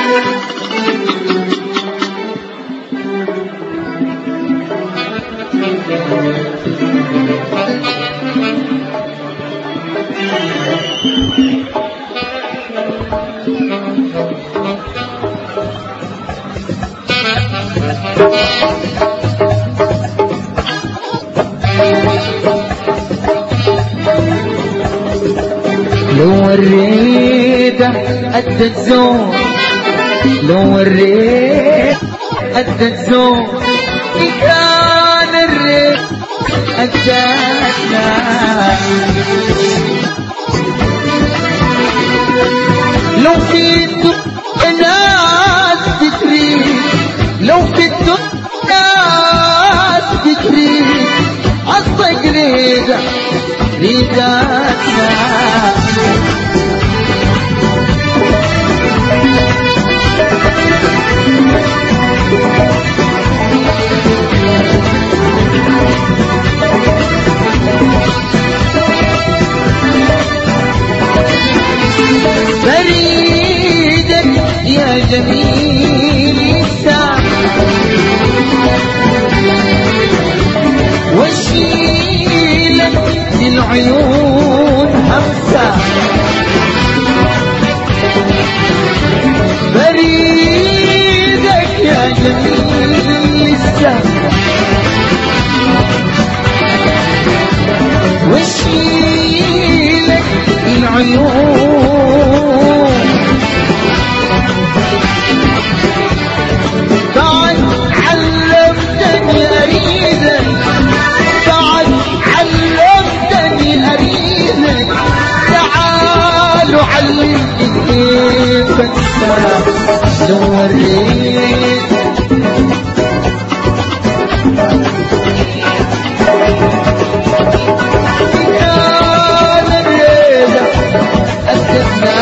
لو وريته قد الزور، لو وريت قد الزور، كان الريت قدنا. لو في الدنيا ناس بتريد، لو في الدنيا ناس بتريد، عالصق ريداتنا. بريدك يا جميل الساعة، واشيلك للعيون همسة. بريدك يا جميل الساعة، واشيلك للعيون. تعال علمتني أريدك، تعال علمتني أريدك، تعال وعلمني كيف أنسى. لو وريت كان الريدة قدنا.